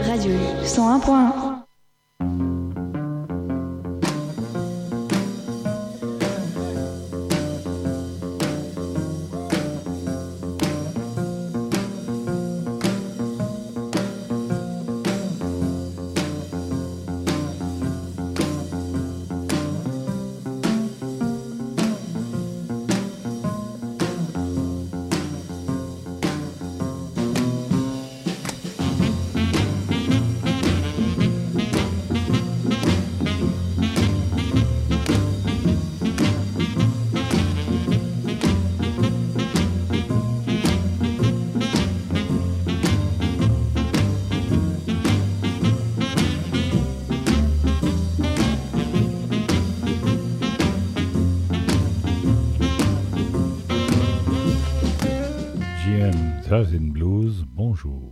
Radio U 101.1. Jazz and Blues, bonjour.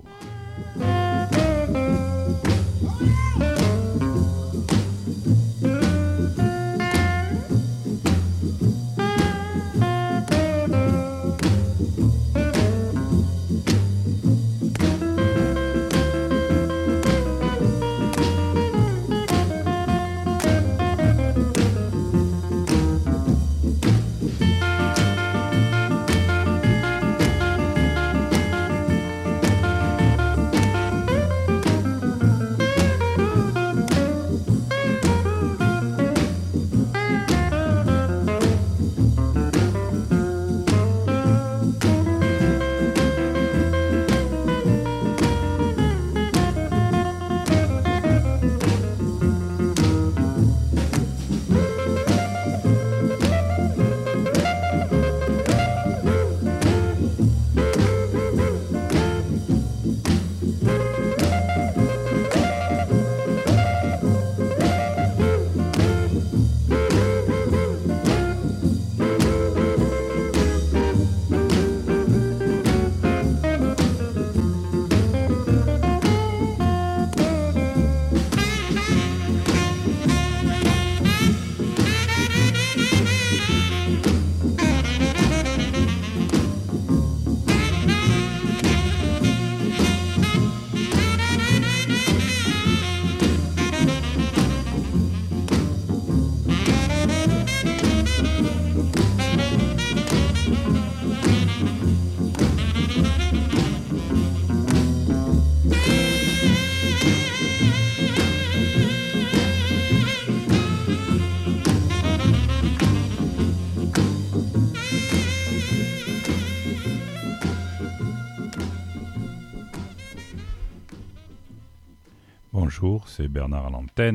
Bonjour, c'est Bernard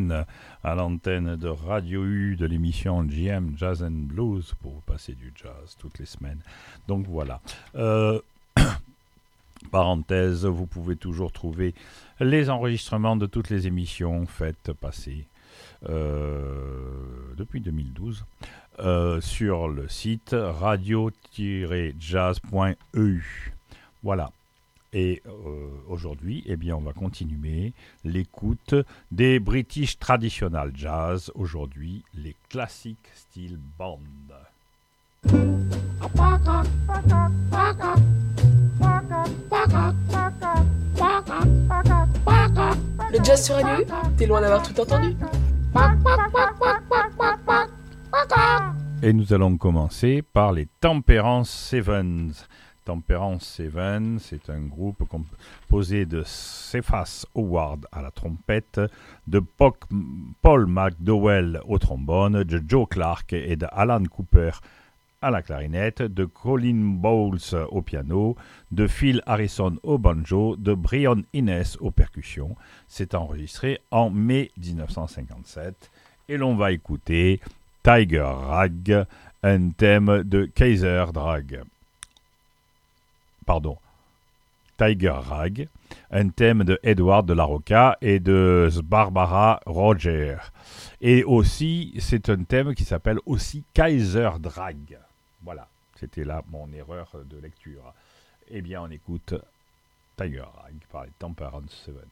à l'antenne de Radio U de l'émission JM Jazz and Blues pour vous passer du jazz toutes les semaines. Donc voilà. Parenthèse, vous pouvez toujours trouver les enregistrements de toutes les émissions faites passées depuis 2012 sur le site radio-jazz.eu. Voilà. Et aujourd'hui, eh bien, on va continuer l'écoute des British Traditional Jazz. Aujourd'hui, les classiques style band. Le jazz sur Radio U, t'es loin d'avoir tout entendu. Et nous allons commencer par les Temperance Sevens. Temperance Seven, c'est un groupe composé de Cephas Howard à la trompette, de Paul McDowell au trombone, de Joe Clark et de Alan Cooper à la clarinette, de Colin Bowles au piano, de Phil Harrison au banjo, de Brian Innes aux percussions. C'est enregistré en mai 1957 et l'on va écouter Tiger Rag, un thème de Kaiser Drag. Tiger Rag, un thème de Edward de la Rocca et de Barbara Roger. Et aussi, c'est un thème qui s'appelle aussi Kaiser Drag. Voilà, c'était là mon erreur de lecture. Eh bien, on écoute Tiger Rag par les Temperance Seven.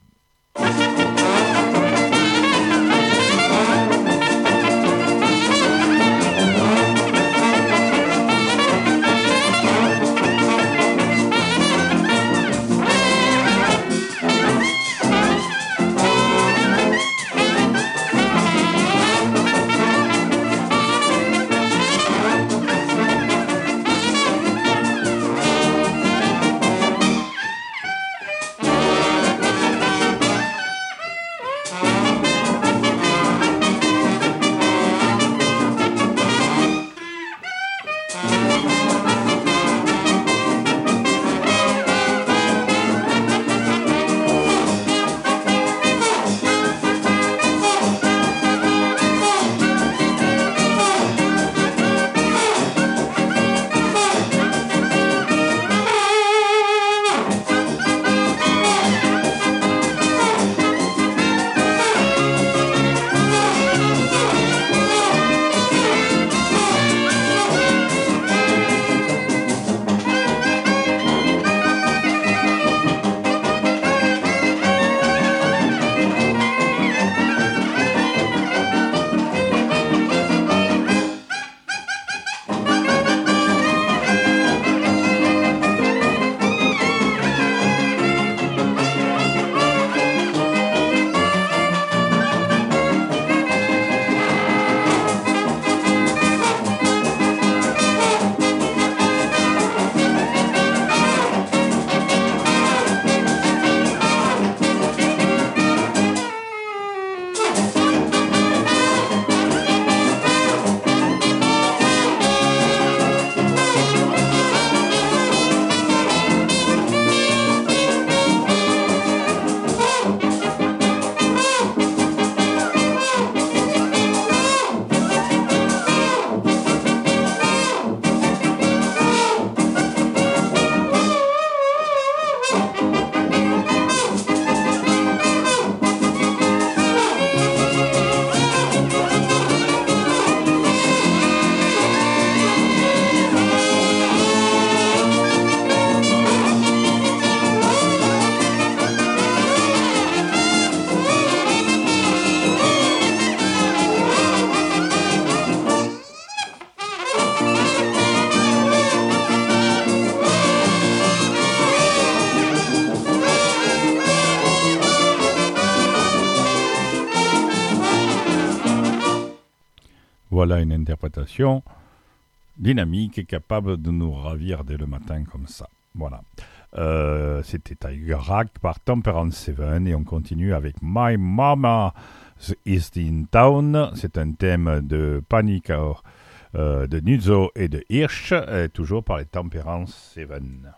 Voilà une interprétation dynamique et capable de nous ravir dès le matin comme ça. Voilà. C'était Tiger Rag par Temperance Seven et on continue avec My Mama is in Town. C'est un thème de Panic de Nuzzo et de Hirsch, toujours par les Temperance Seven.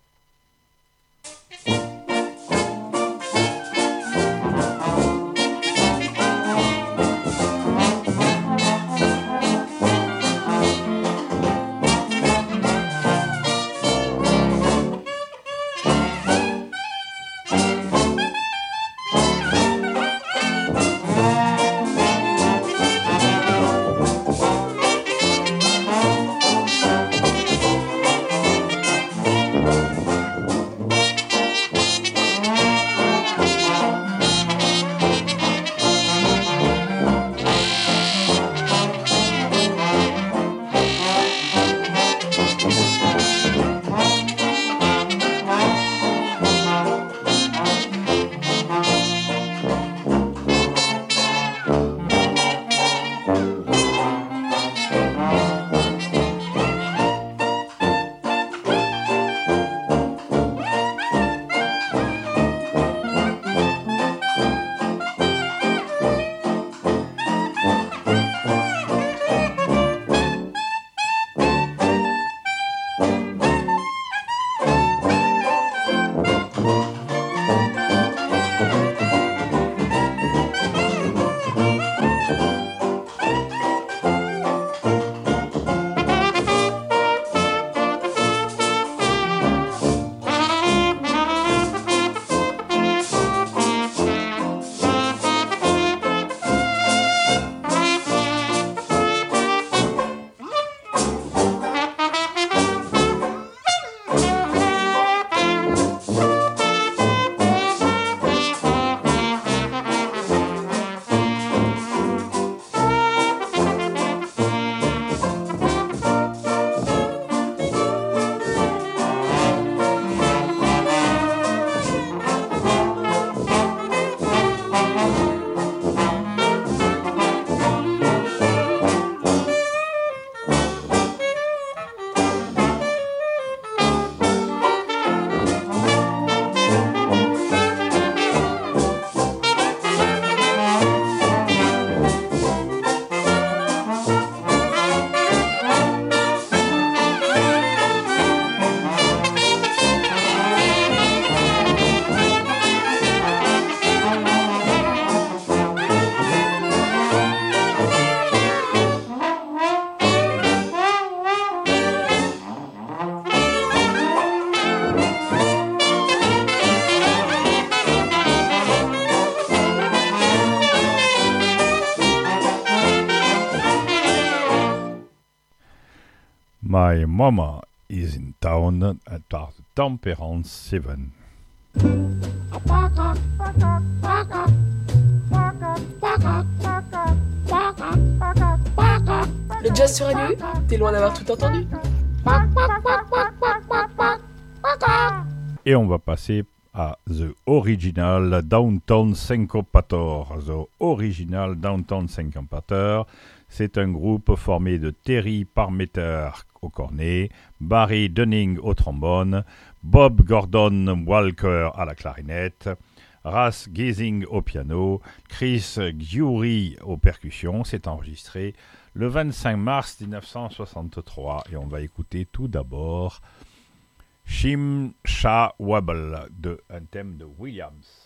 My Mama is in Town par Temperance Seven. Le jazz sur Radio U, t'es loin d'avoir tout entendu. Et on va passer à The Original Downtown Syncopator. The Original Downtown Syncopator, c'est un groupe formé de Terry Parmeter au cornet, Barry Dunning au trombone, Bob Gordon Walker à la clarinette, Ras Gazing au piano, Chris Giuri aux percussions. C'est enregistré le 25 mars 1963 et on va écouter tout d'abord Shim Sha Wabble, un thème de Williams.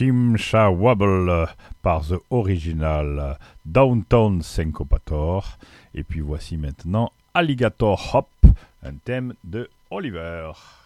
Chimcha Wobble par The Original Downtown Syncopator. Et puis voici maintenant Alligator Hop, un thème de Oliver.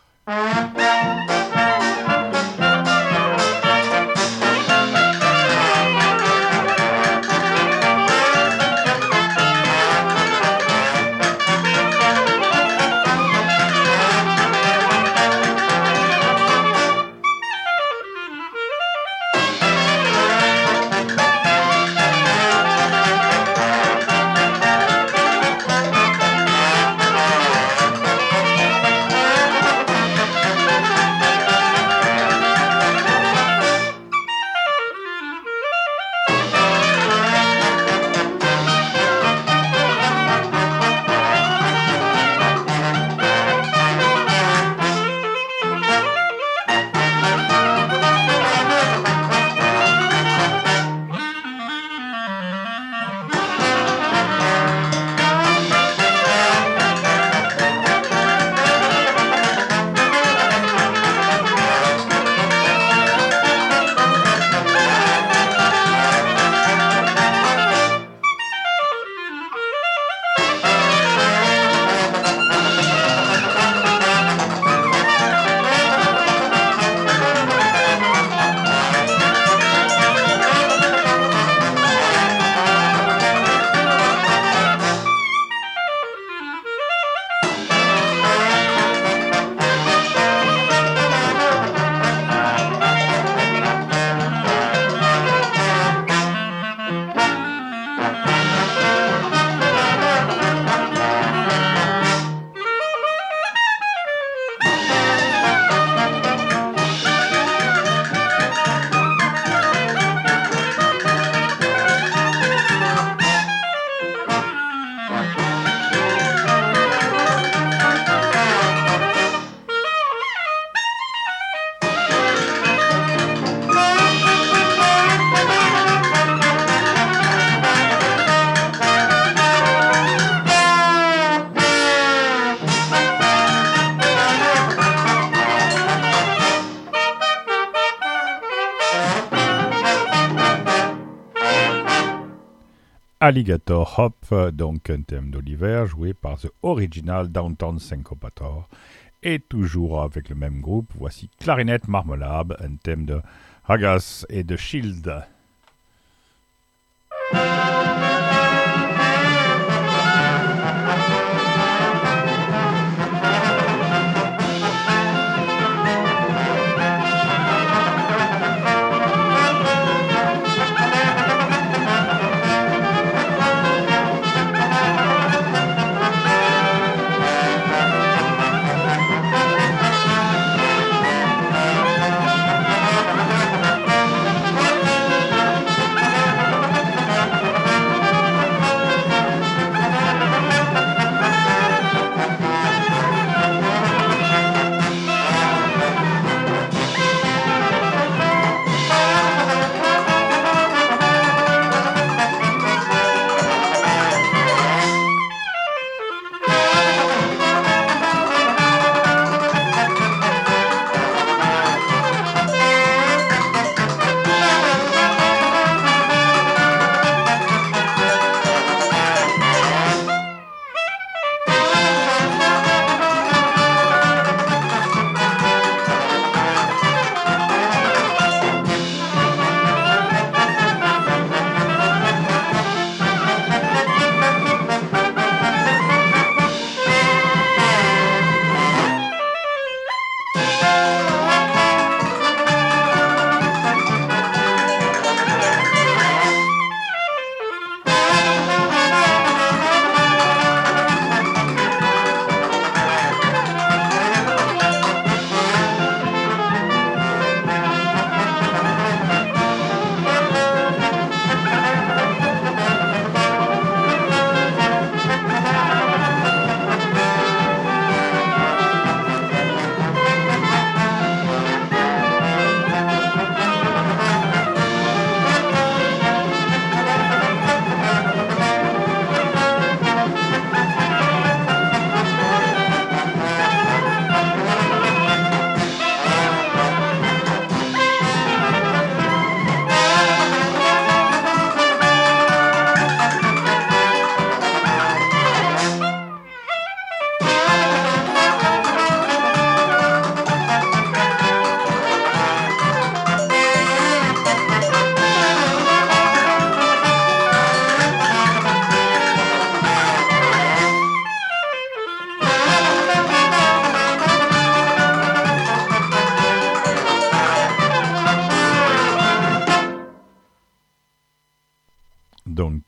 Alligator Hop, donc un thème d'Oliver joué par The Original Downtown Syncopator. Et toujours avec le même groupe, voici Clarinette Marmelade, un thème de Hagas et de Shield.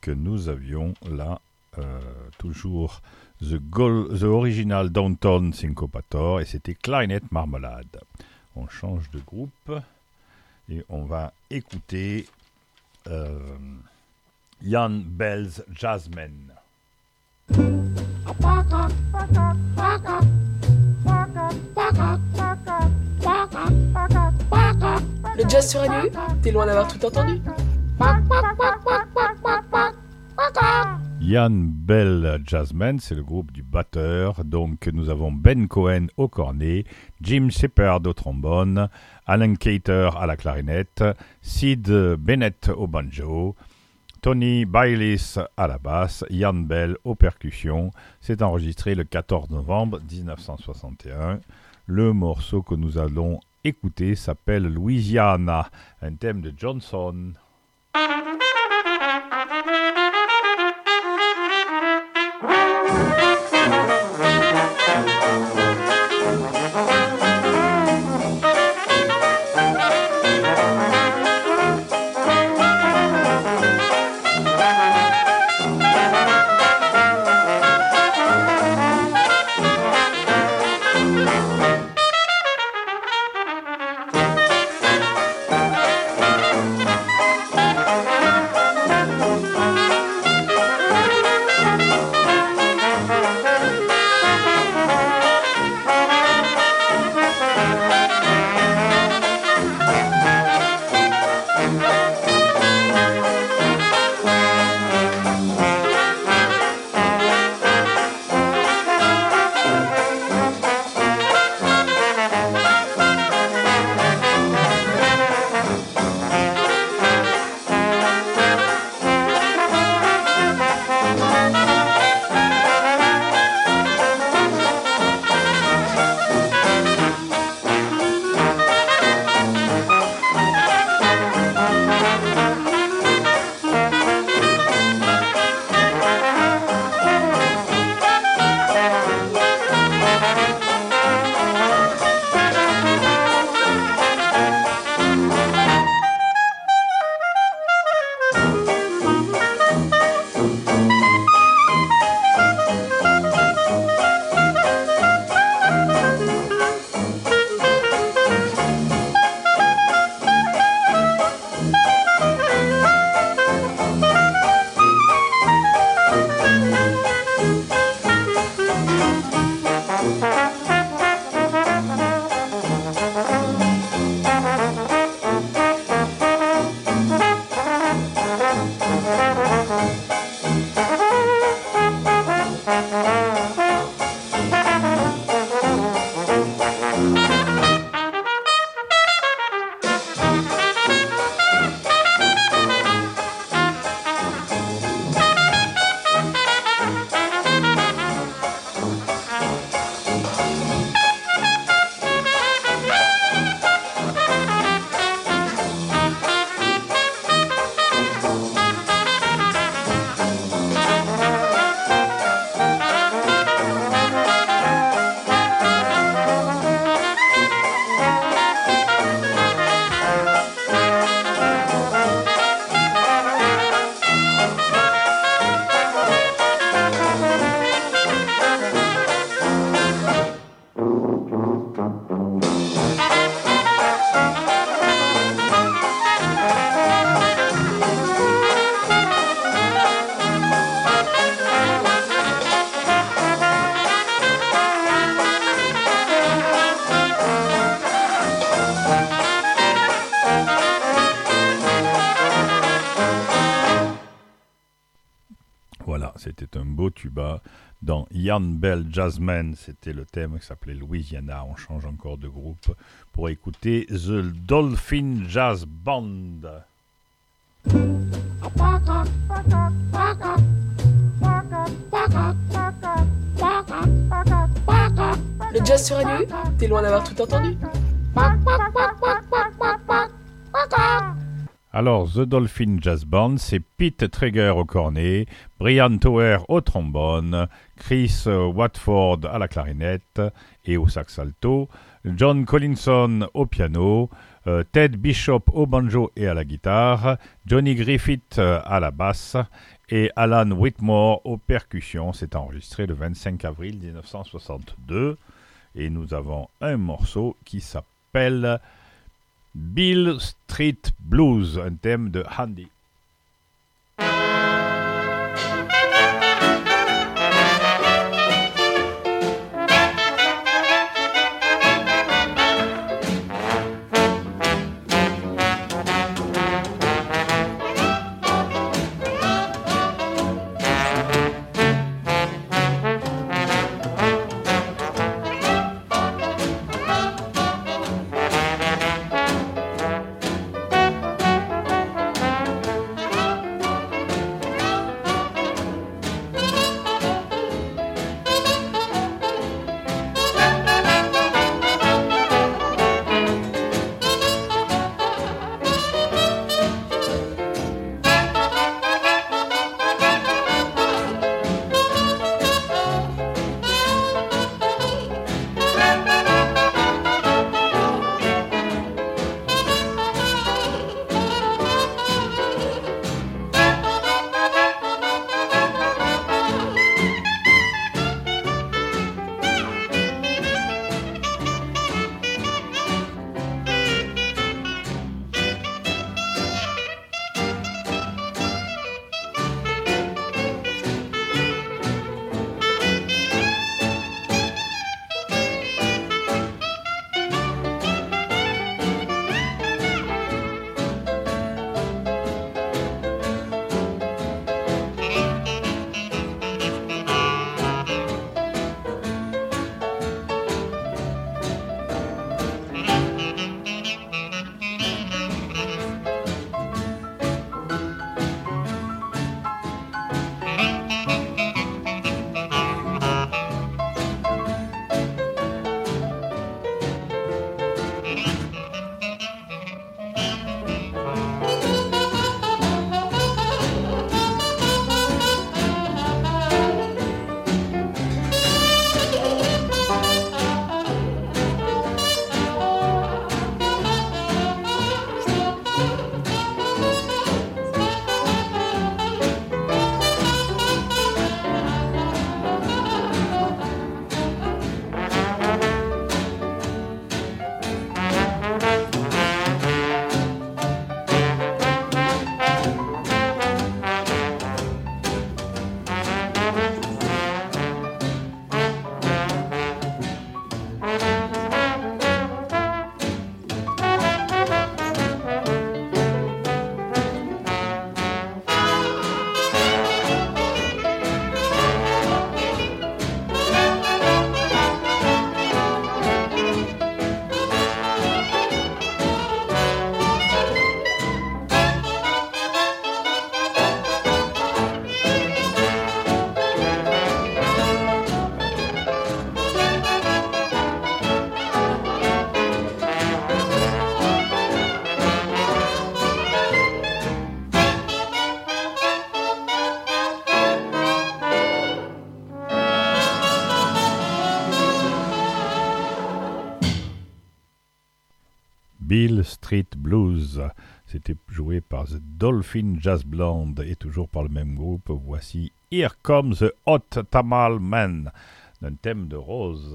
nous avions là toujours The Original Downtown Syncopator et c'était Clarinet Marmalade. On change de groupe et on va écouter Jan Bell's Jazzmen. Le jazz sur Radio U, t'es loin d'avoir tout entendu. Jan Bell Jazzmen, c'est le groupe du batteur. Donc nous avons Ben Cohen au cornet, Jim Shepard au trombone, Alan Cater à la clarinette, Sid Bennett au banjo, Tony Bayliss à la basse, Jan Bell aux percussions. C'est enregistré le 14 novembre 1961. Le morceau que nous allons écouter s'appelle Louisiana, un thème de Johnson. C'était un beau tuba. Dans Jan Bell Jazzmen, c'était le thème qui s'appelait Louisiana. On change encore de groupe pour écouter The Dolphin Jazz Band. Le jazz sur Radio U, t'es loin d'avoir tout entendu. Alors, The Dolphin Jazz Band, c'est Pete Traeger au cornet, Brian Tower au trombone, Chris Watford à la clarinette et au sax alto, John Collinson au piano, Ted Bishop au banjo et à la guitare, Johnny Griffith à la basse et Alan Whitmore aux percussions. C'est enregistré le 25 avril 1962 et nous avons un morceau qui s'appelle Beale Street Blues, un thème de Handy. Beale Street Blues. C'était joué par The Dolphin Jazz Band et toujours par le même groupe. Voici Here Comes the Hot Tamale Man, d'un thème de Rose.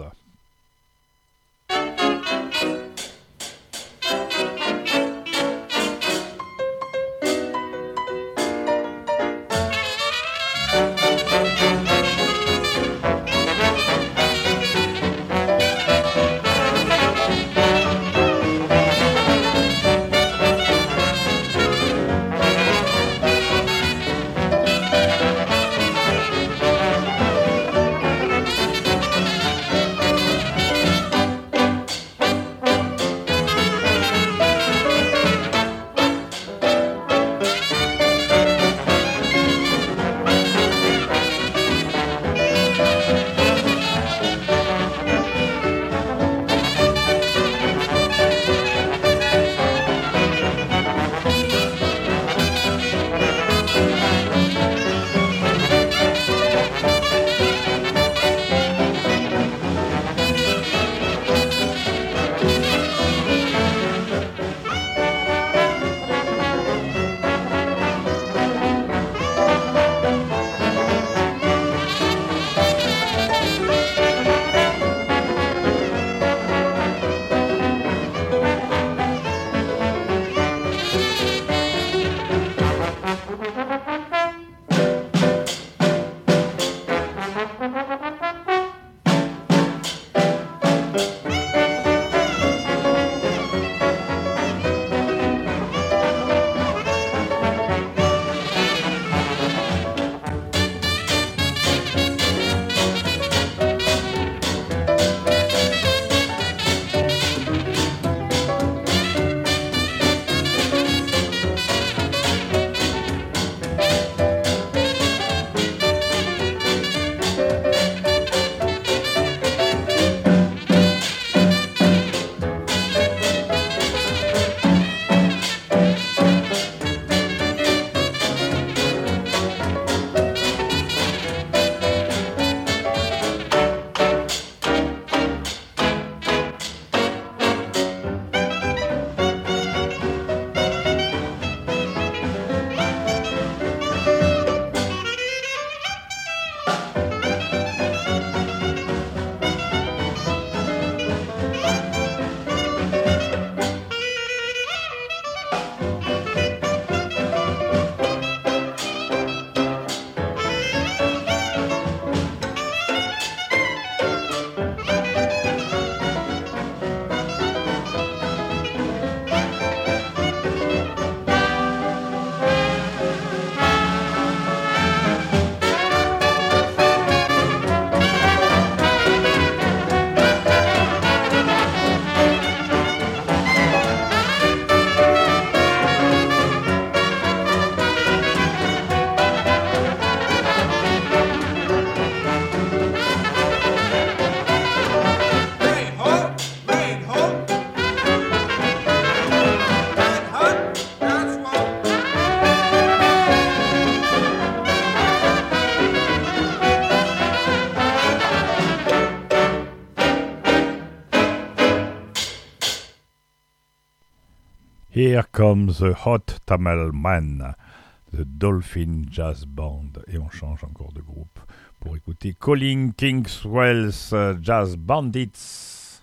Here Comes the Hot Tamale Man, The Dolphin Jazz Band. Et on change encore de groupe pour écouter Colin Kingswell's Jazz Bandits.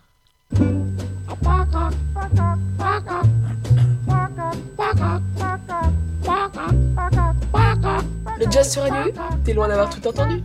Le jazz sur Radio U, t'es loin d'avoir tout entendu.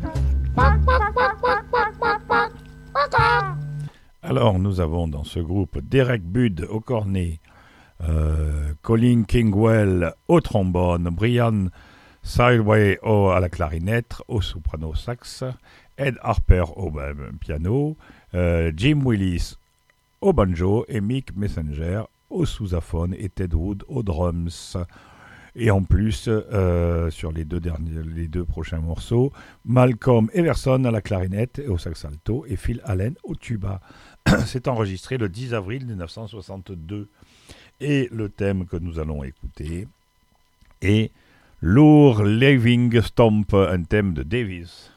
Alors, nous avons dans ce groupe Derek Budd au cornet, Colin Kingwell au trombone, Brian Sideway à la clarinette, au soprano sax, Ed Harper au piano, Jim Willis au banjo et Mick Messenger au sousaphone et Ted Wood aux drums. Et en plus, sur les deux prochains morceaux, Malcolm Everson à la clarinette et au sax alto et Phil Allen au tuba. C'est enregistré le 10 avril 1962. Et le thème que nous allons écouter est Lure Living Stomp, un thème de Davis.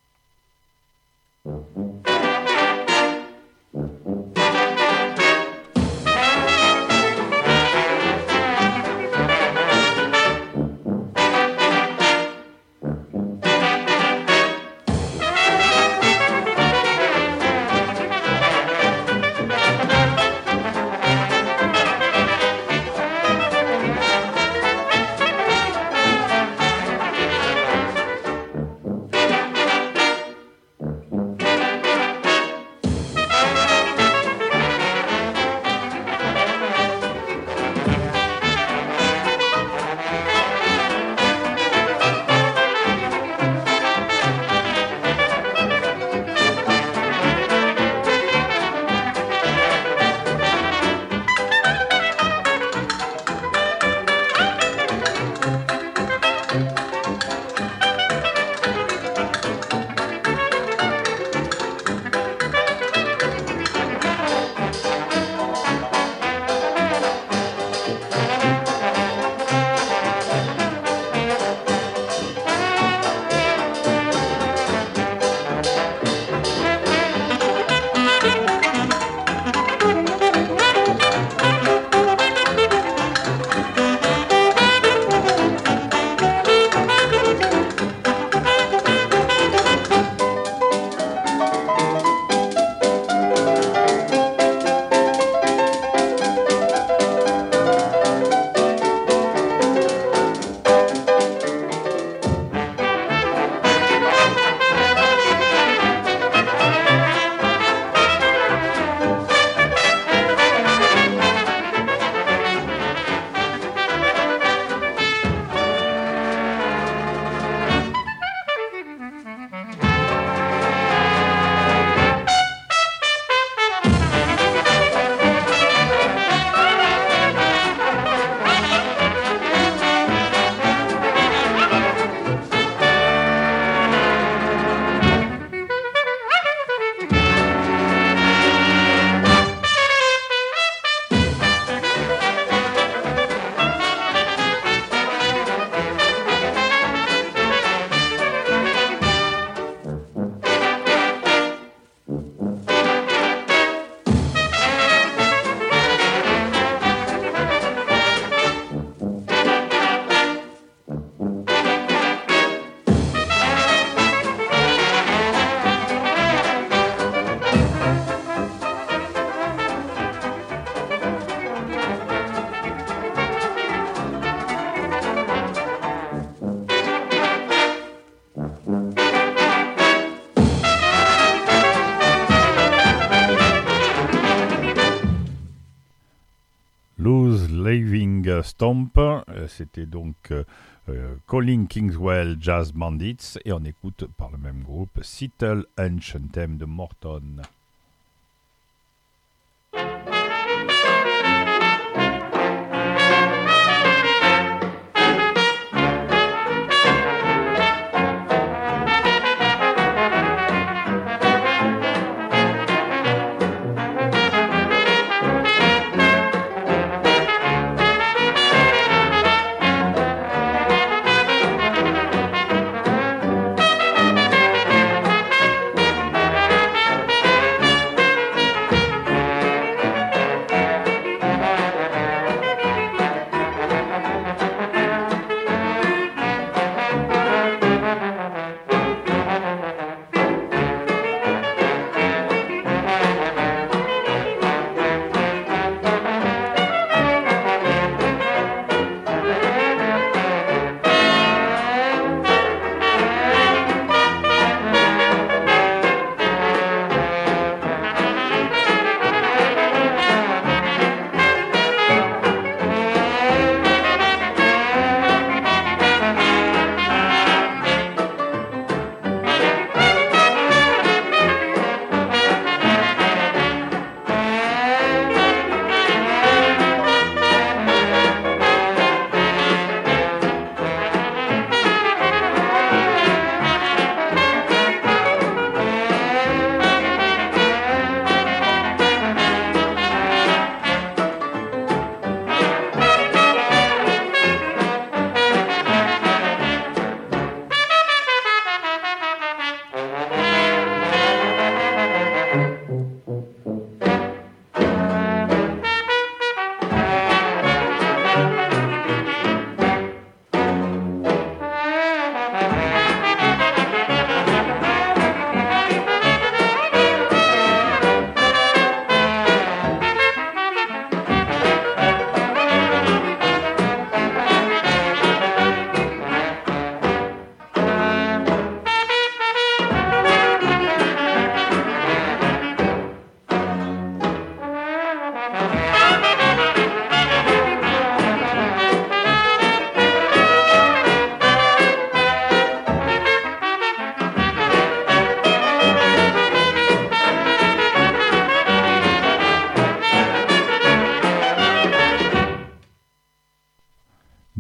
Stomp, c'était donc Colin Kingswell Jazz Bandits, et on écoute par le même groupe Seattle Hunch, un thème de Morton.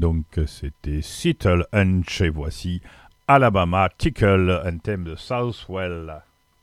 Donc c'était Seattle Hunch et voici Alabama Tickle, un thème de Southwell.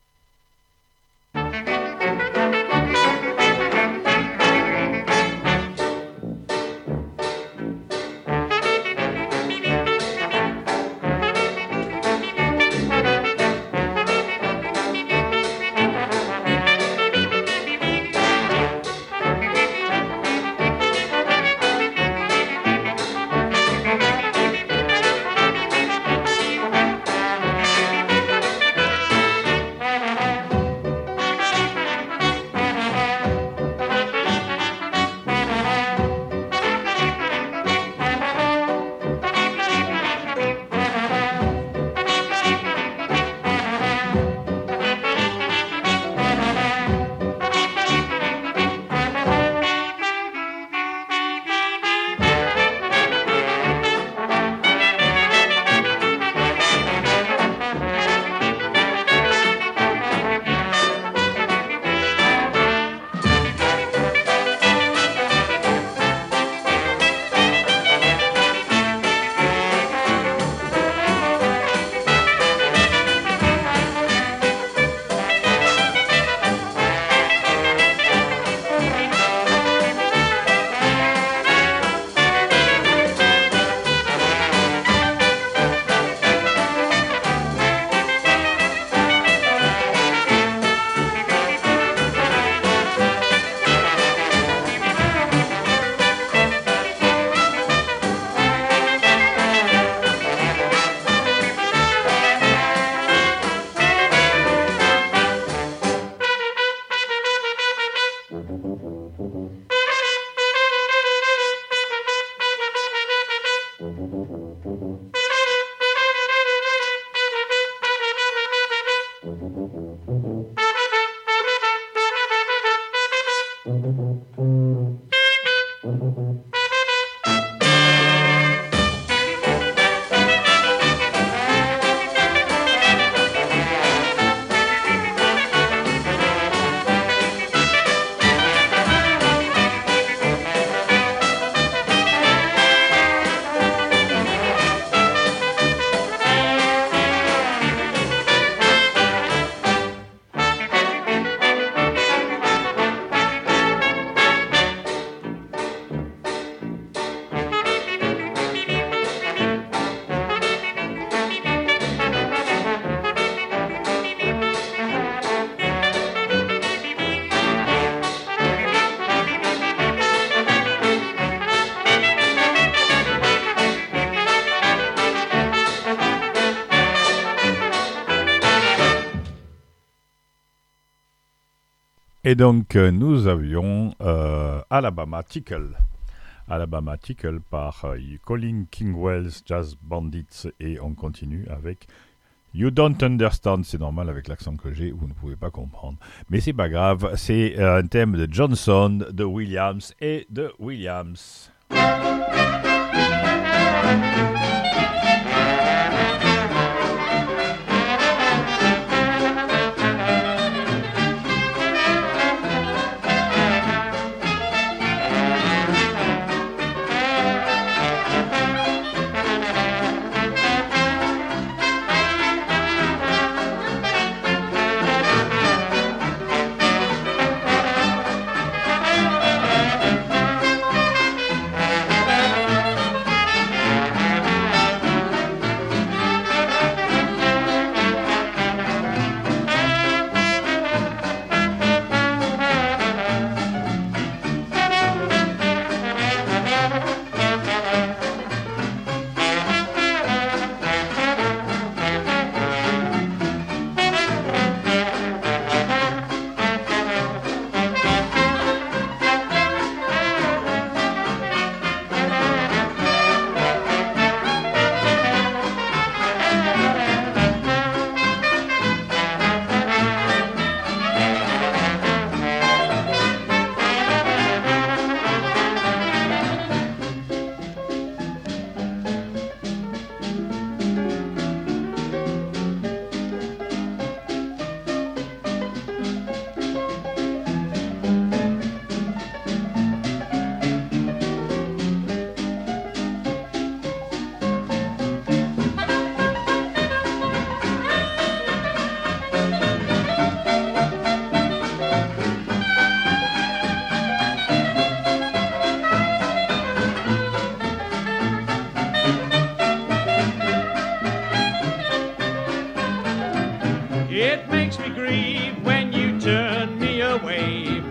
Et donc, nous avions Alabama Tickle. Alabama Tickle par Colin Kingwell's Jazz Bandits. Et on continue avec You Don't Understand. C'est normal avec l'accent que j'ai, vous ne pouvez pas comprendre. Mais c'est pas grave, c'est un thème de Johnson, de Williams et de Williams.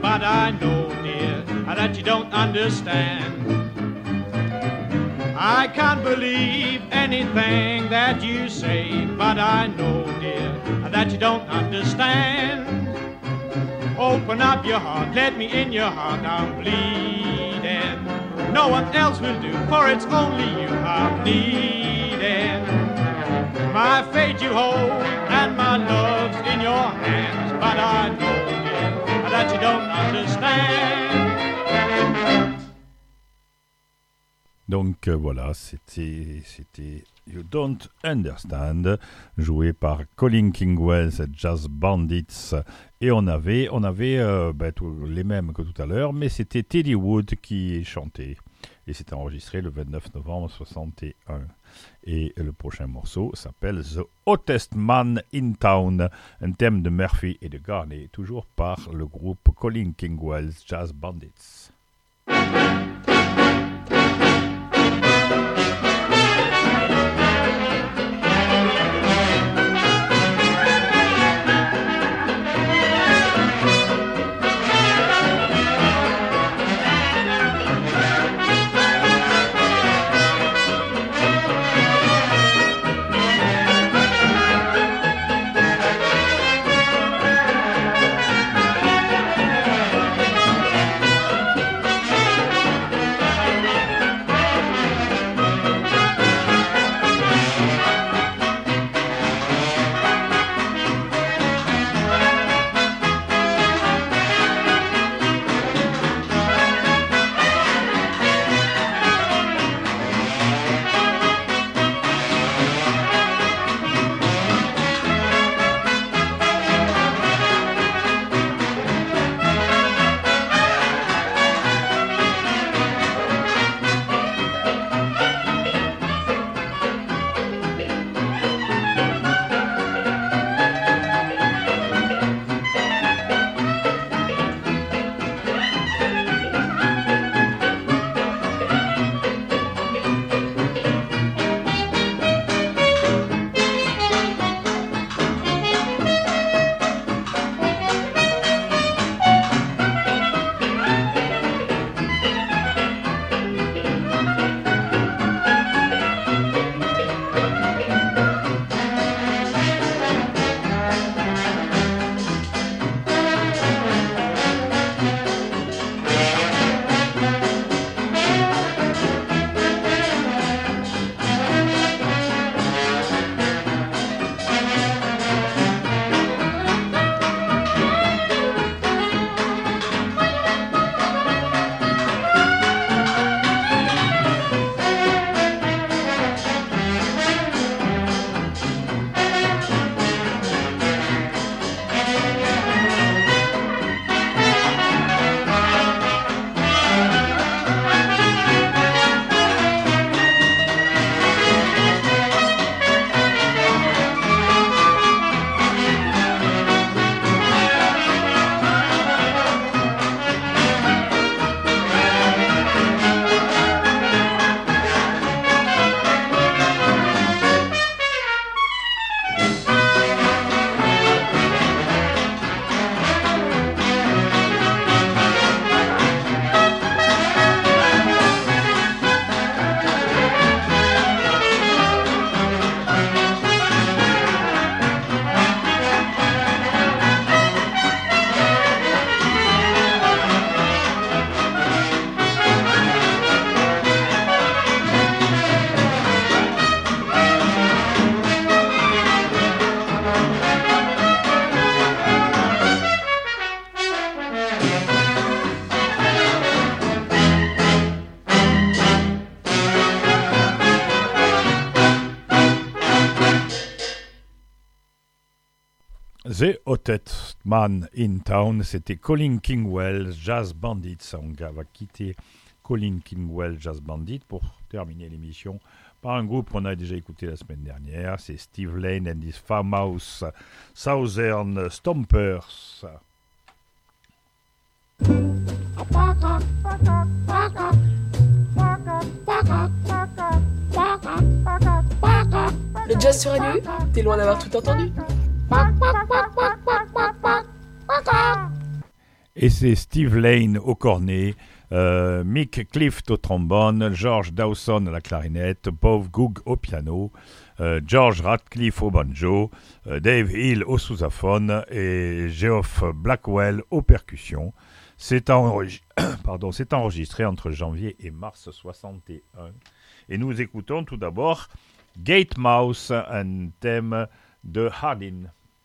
but I know, dear, that you don't understand. I can't believe anything that you say, but I know, dear, that you don't understand. Open up your heart, let me in your heart, I'm bleeding. No one else will do, for it's only you I'm needing. My fate you hold, and my love's in your hands, but I know, dear, that you don't understand. Donc voilà, c'était You Don't Understand, joué par Colin Kingwells et Jazz Bandits. Et on avait les mêmes que tout à l'heure, mais c'était Teddy Wood qui chantait. Et c'était enregistré le 29 novembre 1961. Et le prochain morceau s'appelle The Hottest Man in Town, un thème de Murphy et de Garney, toujours par le groupe Colin Kingwells Jazz Bandits. The Hottest Man in Town, c'était Colin Kingwells Jazz Bandits. On va quitter Colin Kingwells Jazz Bandits pour terminer l'émission par un groupe qu'on a déjà écouté la semaine dernière. C'est Steve Lane and his Farmhouse Southern Stompers. Le jazz sur Radio U, t'es loin d'avoir tout entendu. Et c'est Steve Lane au cornet, Mick Clift au trombone, George Dawson à la clarinette, Bob Goog au piano, George Radcliffe au banjo, Dave Hill au sousaphone et Geoff Blackwell aux percussions. C'est enregistré entre janvier et mars 61. Et nous écoutons tout d'abord Gate Mouse, un thème de Hardin.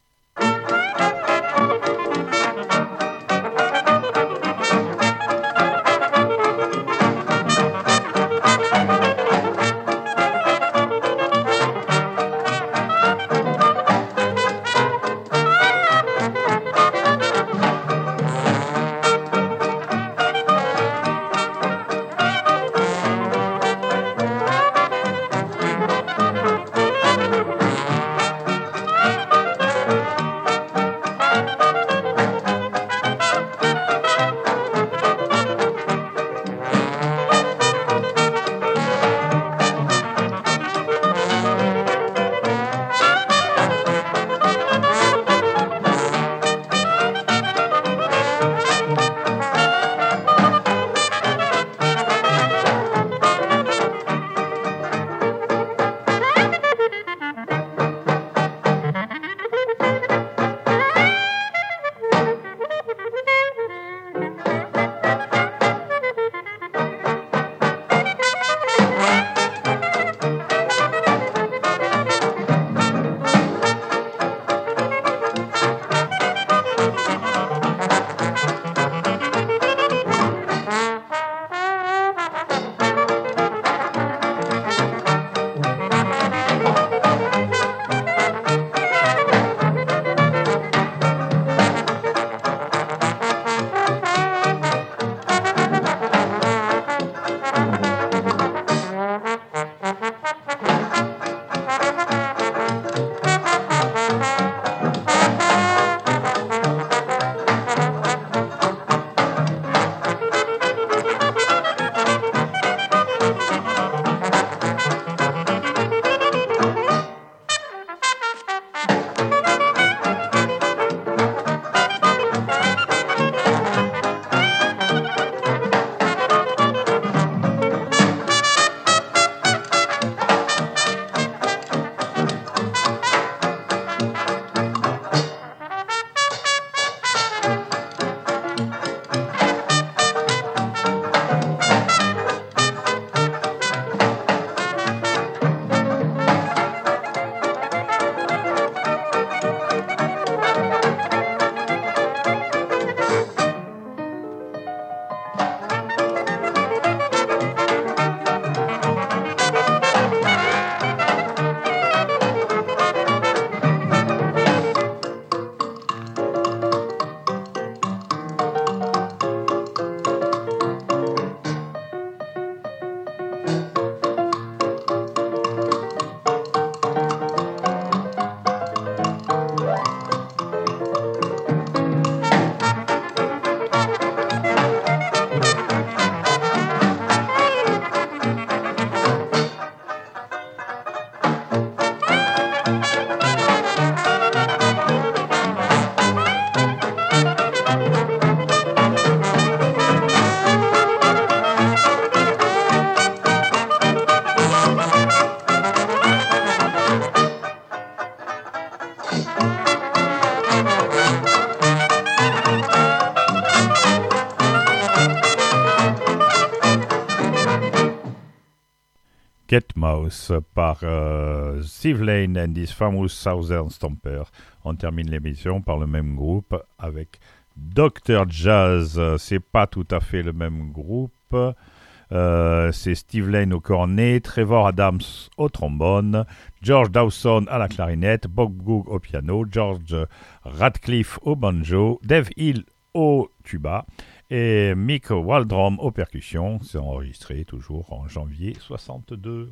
Gate Mouse par Steve Lane and his famous Southern Stomper. On termine l'émission par le même groupe avec Dr. Jazz. C'est pas tout à fait le même groupe. C'est Steve Lane au cornet, Trevor Adams au trombone, George Dawson à la clarinette, Bob Goog au piano, George Radcliffe au banjo, Dave Hill au tuba et Mick Waldrom aux percussions. C'est enregistré toujours en janvier 62.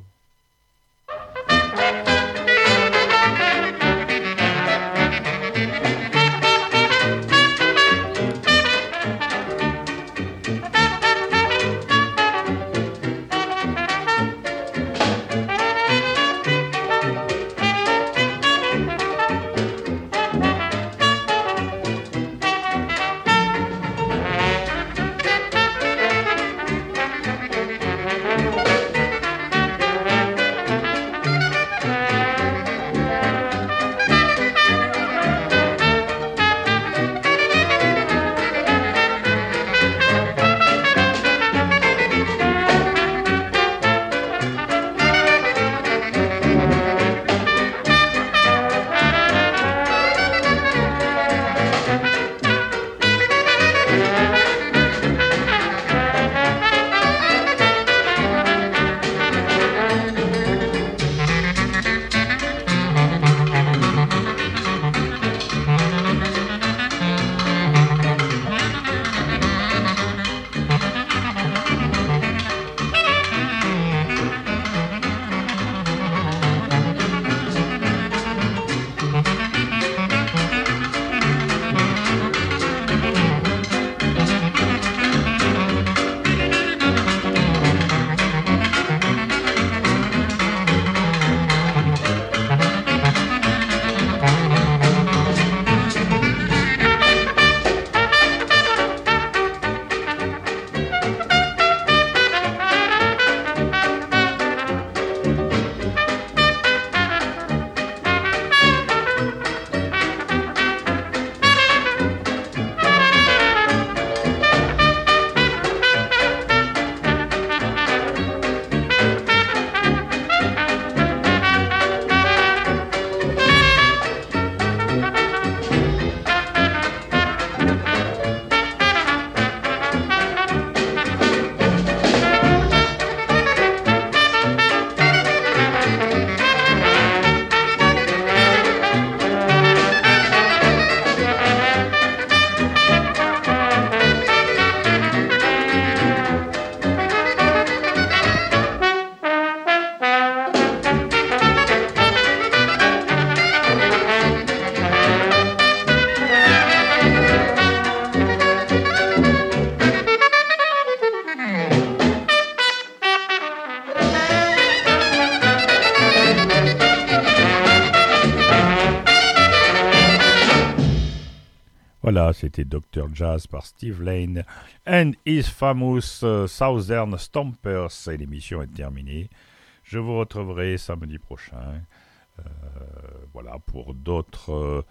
c'était Dr. Jazz par Steve Lane and his famous Southern Stompers. Et l'émission est terminée. Je vous retrouverai samedi prochain. Voilà, pour d'autres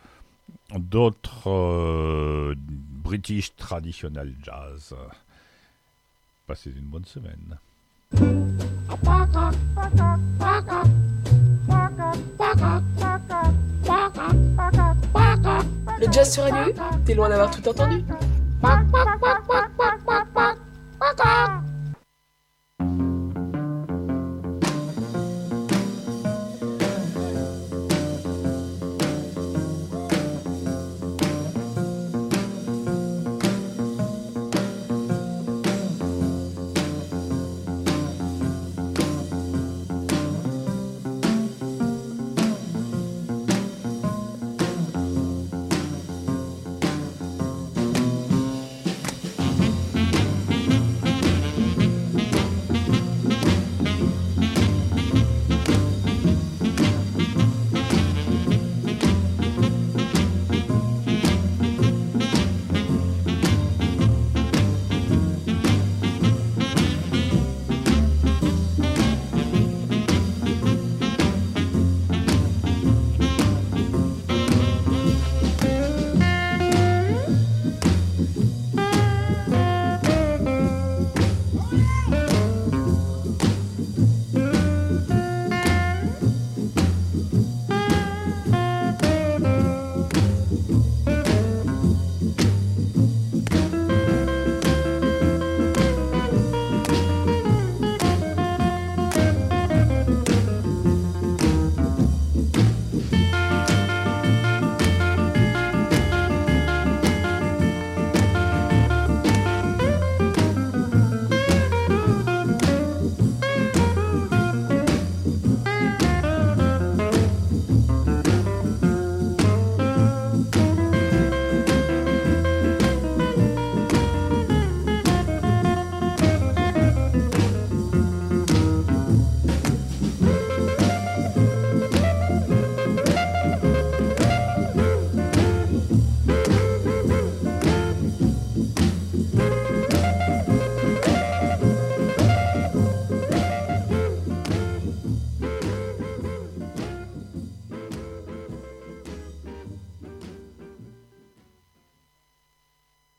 British Traditional Jazz. Passez une bonne semaine. Le jazz sur Radio, t'es loin d'avoir tout entendu.